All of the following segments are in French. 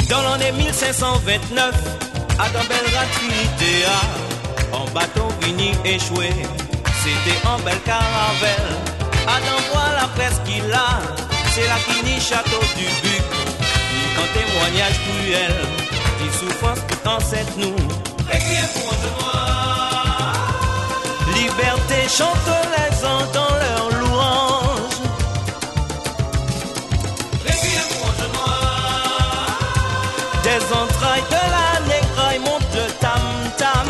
Dans l'année 1529, Adam Belgrade Trinitéa, en bateau vini échoué, c'était en belle caravelle. Adam voit la presqu'île là, c'est la fini château du Buc, un témoignage cruel, qui souffrance tout en cette nous. Requiem pour un noir. Liberté chante les ans dans leur louange. Requiem pour un noir. Des entrailles de la négraille monte le tam-tam.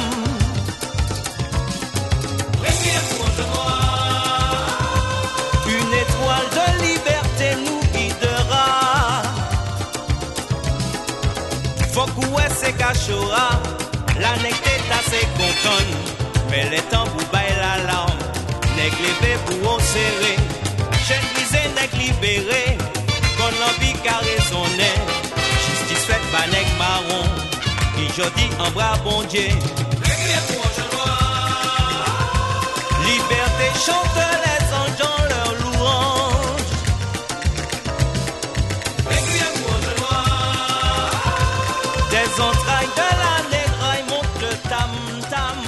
Requiem pour un noir. Une étoile de liberté nous guidera. Faut qu'ouest c'est cachora. La nèg est assez contente, mais les temps pour bailler l'alarme. Nèg levé pour serrer, jeune brisé nèg libéré, qu'on l'envie qu'a raisonné. Justice faite par nèg marron, qui jodi en bras bon Dieu. Liberté chante les anges dans leur louange. Des entrailles de la négraille monte le tam-tam.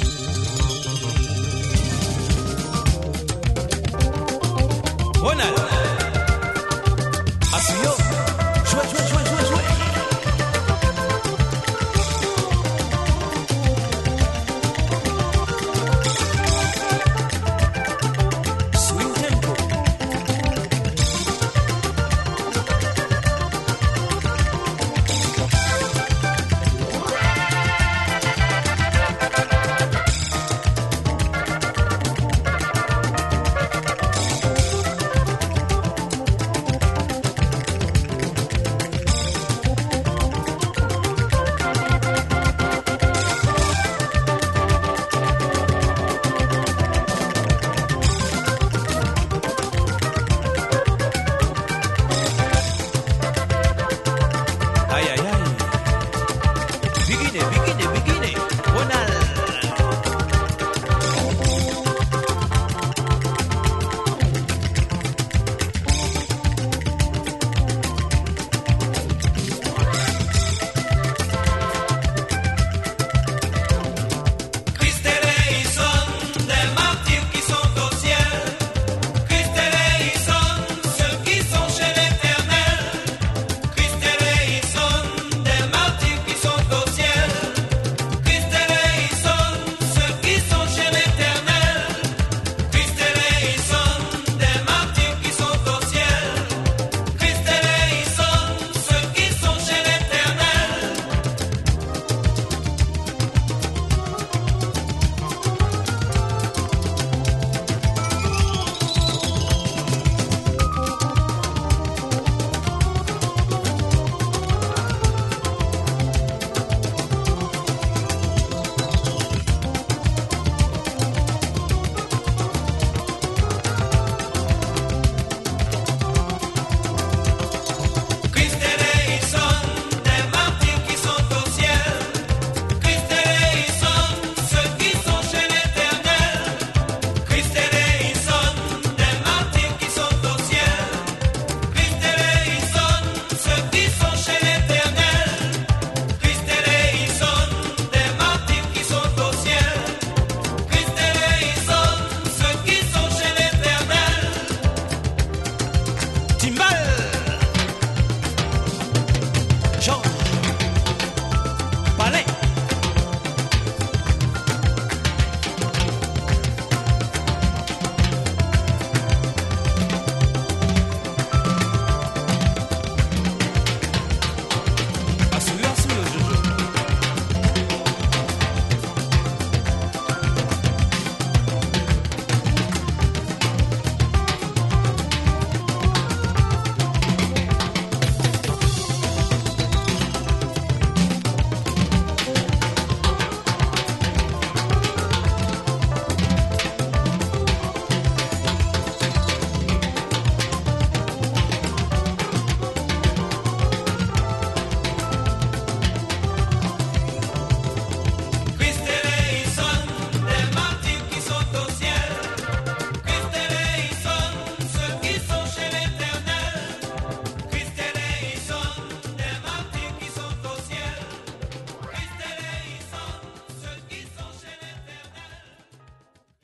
Ronald.